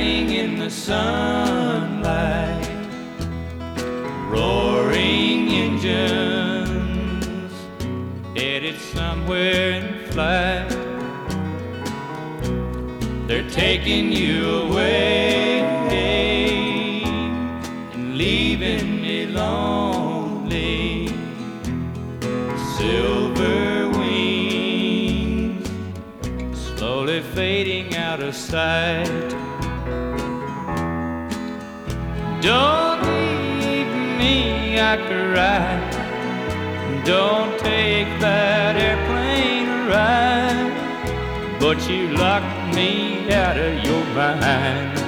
shining in the sunlight, roaring engines headed somewhere in flight. They're taking you away and leaving me lonely. Silver wings slowly fading out of sight. Don't leave me, I cried. Don't take that airplane ride. But you locked me out of your mind.